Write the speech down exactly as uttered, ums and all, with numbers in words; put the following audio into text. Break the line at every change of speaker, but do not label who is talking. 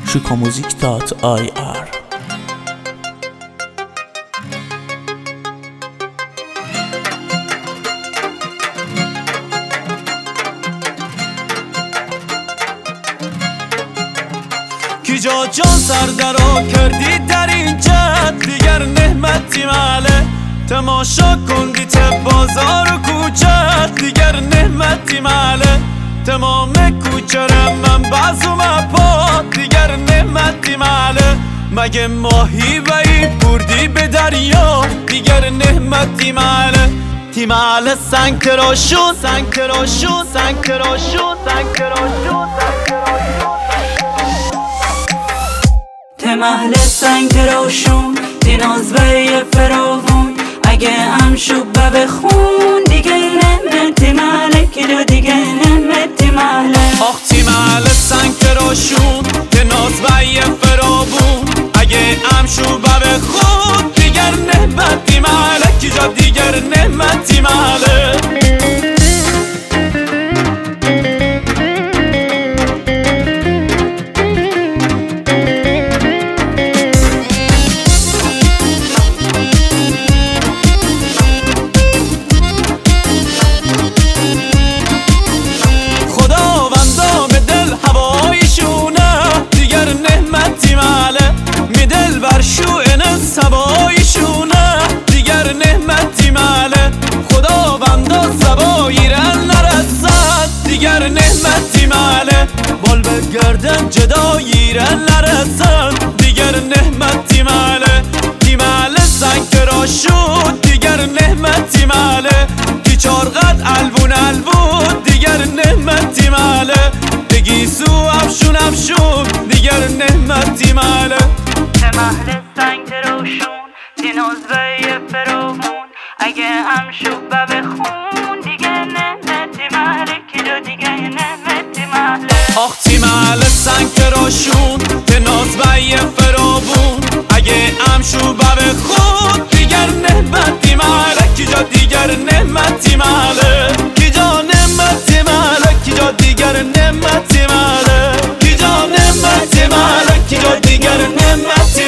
شیکاmusic دات آی آر.
کی جا جان سر درا کردی در این جد، دیگر نعمتی ماله تماشا کندی ته بازار و کوچت، دیگر نعمتی ماله تمام کوچرم من بازو مپا، دیگر نعمتی ماله مگه ماهی بایی بردی به دریا، دیگر نعمتی ماله تیماله سنگ تراشون سنگ تراشون سنگ تراشون سنگ تراشون
تمهل سنگ تراشون دیناز به فراوون، اگه هم شوبه بخون دیگه نمتی ماله کلو دیگه نمتی ماله.
آخ تیماله سنگ تراشون دیناز به فراوون، اگه هم شوبه بخون دیگر نمتی ماله کجا دیگر نمتی ماله. سبایشونه دیگر نعمتی ماله خداوندا سباییرن نرسد، دیگر نعمتی ماله بال به گردن جداییرن نرسد، دیگر نعمتی ماله تیماله سنگ تراشون دیگر نعمتی ماله کی چارقد الوون الوون دیگر نعمتی ماله بگیسو افشون افشون دیگر نعمتی ماله.
تمهل سنگ تراشون دیناز به فراوون، اگه هم شوبه بخون دیگه نمتی ماله کلو دیگه نمتی ماله.
آخ تیماله سنگ تراشون دیناز به فراوون، اگه هم شوبه بخون دیگر نمتی ماله کجا دیگر نمتی ماله کجا نمتی ماله کجا دیگر نمتی ماله کجا نمتی ماله کجا دیگر نمتی